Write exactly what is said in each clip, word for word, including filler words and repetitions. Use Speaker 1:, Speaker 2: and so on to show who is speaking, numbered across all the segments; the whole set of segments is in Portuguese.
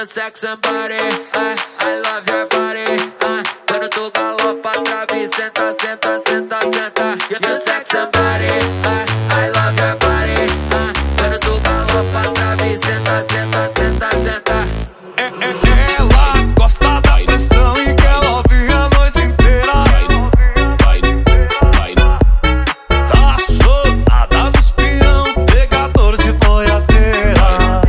Speaker 1: your sex and body, I, I love your body, uh, quando tu galopa, trave, senta, senta, senta, senta. Your, your sex and body, I, I love your body, uh, quando tu galopa, trave, senta, senta, senta, senta.
Speaker 2: É, é, ela gosta da pressão e quer ouvir a noite inteira. Tá chorada nos peão, pegador de boiadeira.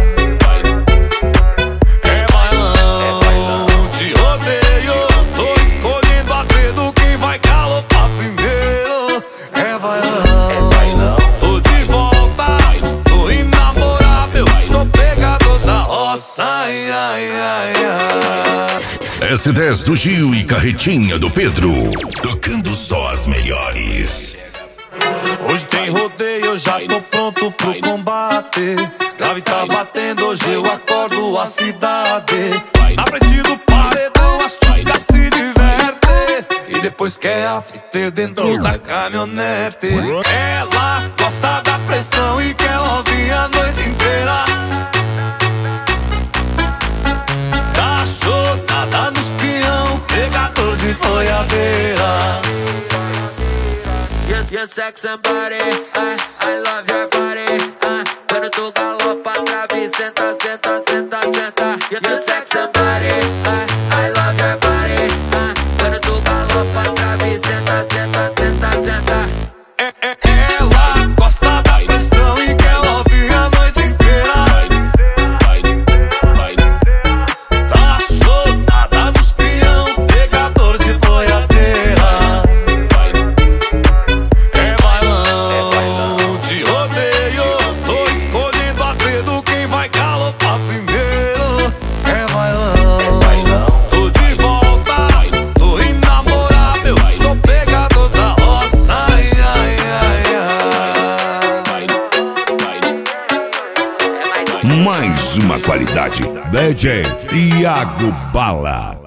Speaker 2: É bailão de rodeio, tô escolhendo a dedo quem vai galopar primeiro. É bailão, tô de volta, tô inamorável, sou pegador da roça. Ai, ai, ai, ai.
Speaker 3: S dez do Gil e Carretinha do Pedro, tocando só as melhores.
Speaker 2: Hoje tem rodeio, eu já tô pronto pro combate. Grave tá batendo, hoje eu acordo a cidade. Na frente do paredão as chicas se divertem e depois quer a fita dentro da caminhonete. Ela gosta da pressão e quer ouvir a noite inteira. Cachorrada nos peão, pegador de boiadeira.
Speaker 1: Your, your sex and body, I, I love your body, uh, quando tu galopa, trave, senta, senta, senta, senta. Your, your sex and body, I, I love your body, uh, quando tu galopa, trave, senta, senta, senta, senta.
Speaker 2: É, é, ela gosta da pressão e quer ouvir a noite inteira. Tá chorada nos peão, pegador de boiadeira. É bailão de rodeio, tô escolhendo a dedo quem vai galopar primeiro. É bailão, tô de volta, tô inamorável, sou pegador da roça. Ai, ai, ai, ai.
Speaker 3: Mais uma qualidade. D J Thiago Bala.